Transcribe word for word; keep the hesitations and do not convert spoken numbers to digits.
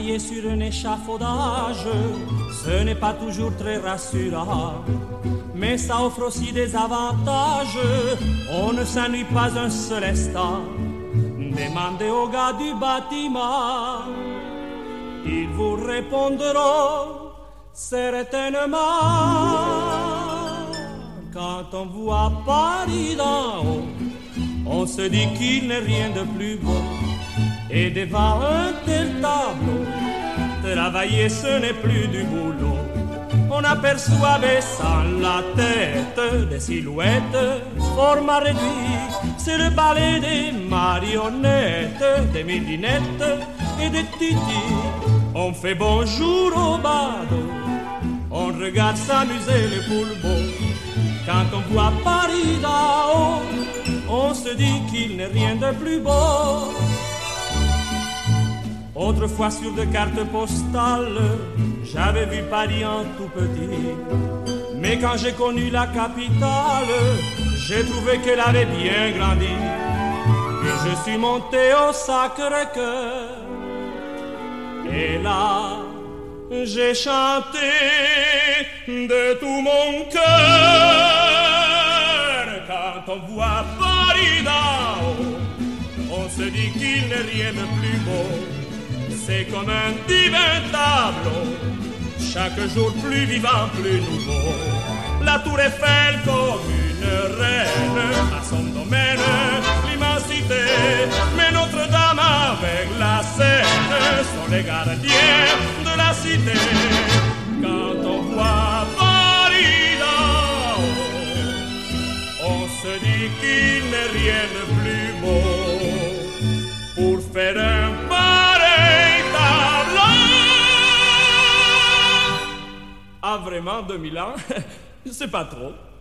travailler sur un échafaudage, ce n'est pas toujours très rassurant, mais ça offre aussi des avantages. On ne s'ennuie pas un seul instant. Demandez aux gars du bâtiment, ils vous répondront certainement. Quand on voit Paris d'en haut, on se dit qu'il n'est rien de plus beau. Et devant un tel tableau, travailler ce n'est plus du boulot. On aperçoit baissant la tête des silhouettes, format réduit. C'est le ballet des marionnettes, des midinettes et des titis. On fait bonjour au badaud, on regarde s'amuser les poules beaux. Quand on voit Paris d'en haut, on se dit qu'il n'est rien de plus beau. Autrefois sur des cartes postales, j'avais vu Paris en tout petit. Mais quand j'ai connu la capitale, j'ai trouvé qu'elle avait bien grandi. Et je suis monté au Sacré-Cœur, et là, j'ai chanté de tout mon cœur. Quand on voit Paris d'en haut, on se dit qu'il n'est rien de plus beau. C'est comme un divin tableau, chaque jour plus vivant, plus nouveau. La tour Eiffel comme une reine, à son domaine l'immensité. Mais Notre-Dame avec la Seine sont les gardiens de la cité. Quand on voit Paris d'en haut, on se dit qu'il n'est rien de plus beau. Pour faire un pareil tableau. Ah vraiment, deux mille ans, c'est pas trop.